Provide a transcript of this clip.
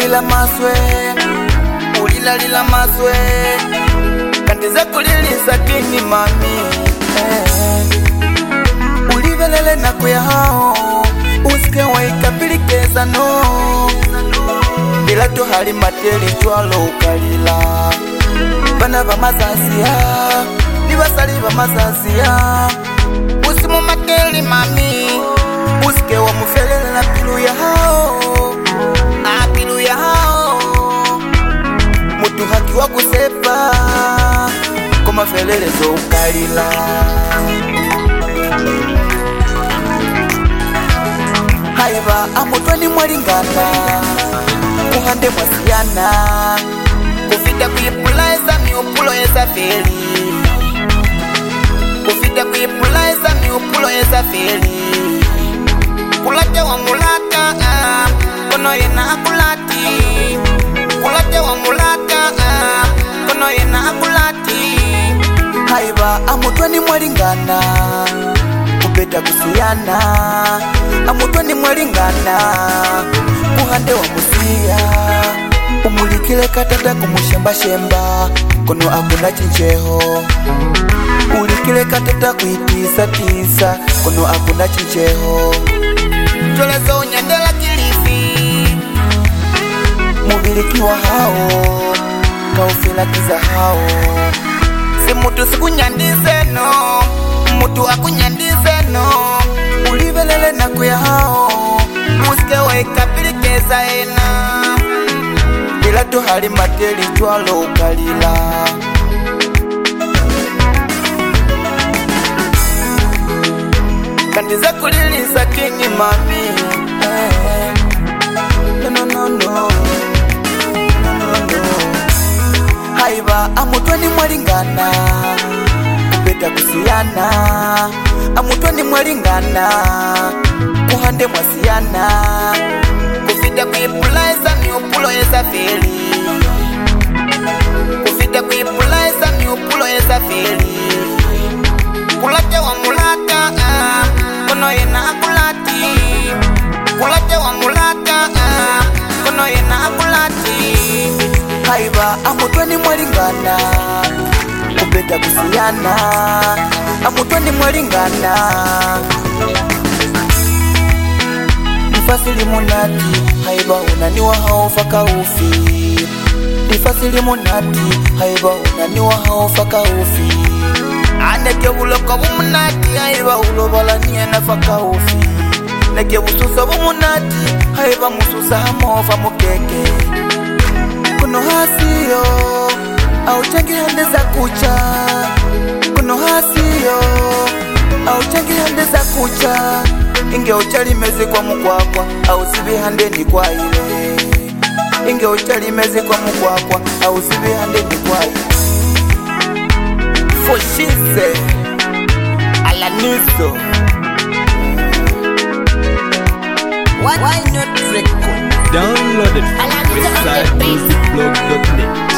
lila maswe, lila maswe. Kandiza kulilisa kini mami, ulibelele na kuya hao, usike waikapilekeza no. Bila tu hali mateli twalo ukalila. Bana ba mazazia, ni basali ba mazazia. Usimu mateli mami, usike wa mufelele na pilu ya hao. Pilu ya hao, mutu haki wa kusepa, koma felele zo ukalila. Haiba amutwani mwalingana, kuhande mwasiyana. Kufita kuipulaiza miupulo eza feli, kufita kuipulaiza miupulo eza feli. Kulate wa mulata, kono yena akulati. Kulate wa mulata, kono yena akulati. Haiba amutwani mwalingana, kupeta kusiyana. Amutwani mwalingana, kuhande wa musiya. Umulikile katata kumushemba shemba, kono akuna chincheho. Ulikile katata kuitisa tisa, kono akuna chincheho. Tolezo nyandela kilifi, mubiliki wa hao, kaufila kiza hao. Si mutu siku nyandize no, mutu aku nyandize no. Ulibelele na kuya hao, musike wa ikapilekeza ena. Bila tu hali mateli twalo ukalila. Kandiza kulilisa kingi mami, no no no. Haiba amutwani mwalingana, kupeta kusiyana. Amutwani mwalingana, kuhande mwasiyana. Kufita kuipulaiza miupulo eza feli, kufita kuipulaiza miupulo eza feli. Kulate wa mulata, kono yena akulati. Kulate wa mulata, kono yena akulati. Haiba amutwani mwalingana, kupeta kusiyana. Amutwani mwalingana, nifasili munati. Haiba unaniwa haufa kaufi. Nifasili munati. Haiba unaniwa haufa kaufi. Aneke uloko bumunati. Haiba ulobala niye nafaka ufi. Neke ususa bumunati. Haiba mususa hamofa mukeke. Kuno hasiyo, au changi hande za kucha. Kuno hasiyo, au changi hande za kucha. Inge uchali mezi kwa mukwakwa, au sibi hande ni kwa ile. Inge uchali mezi kwa mukwakwa, au sibi hande ni kwa ile. For she said, Alaniso. Why not record? Downloaded from westsidemusicblog.net.